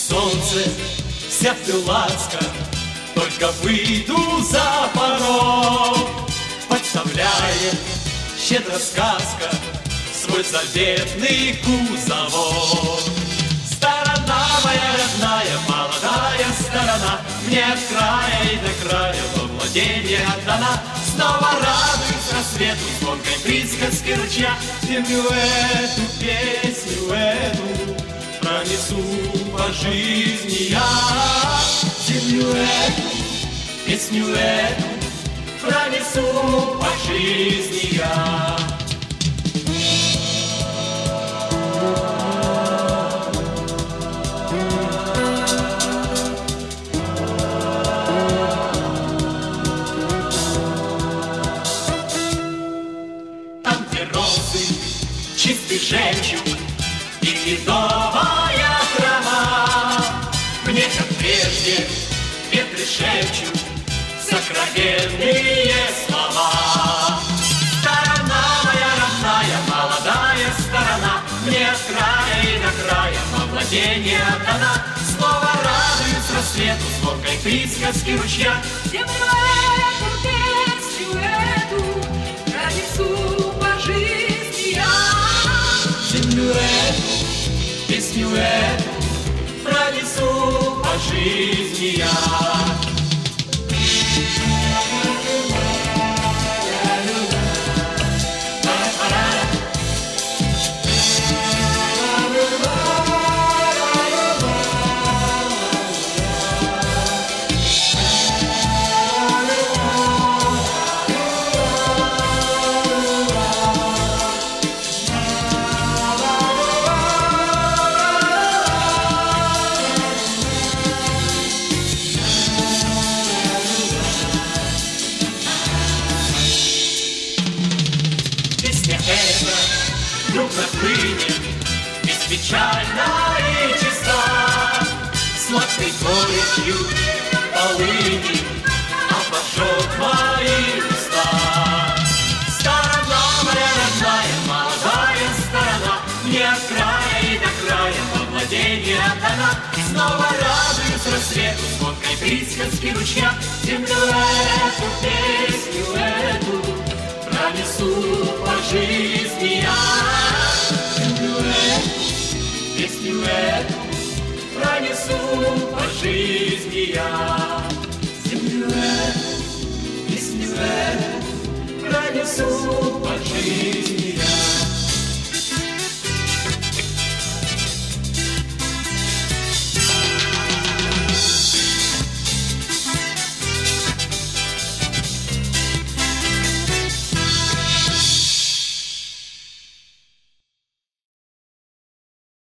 солнце, вся ты ласка, только выйду за порог, подставляет щедро сказка свой заветный кузовок. Сторона моя родная, молодая сторона, мне от края и до края во владение отдана. Снова радуюсь рассвету, звонкой присказки ручья. Землю эту, песню эту пронесу по жизни я. Землю эту, песню эту пронесу по жизни я. Чистый жемчуг и медовая трава, мне, как прежде, ветры шепчут сокровенные слова. Сторона моя родная, молодая сторона, мне от края и до края во владение отдана. Снова радуюсь рассвету, звонкой присказки ручья. Землю эту, песню эту пронесу по жизни я. Землю эту, песню эту пронесу по жизни я. Вдруг нахлынет, беспечальна и чиста, сладкой горечью полыни обожжет мои уста. Сторона моя родная, молодая сторона, мне от края и до края во владение отдана. Снова радуюсь рассвету, звонкой присказки ручья. Землю эту, песню эту пронесу по жизни я. Землю эту, песню эту пронесу по жизни я.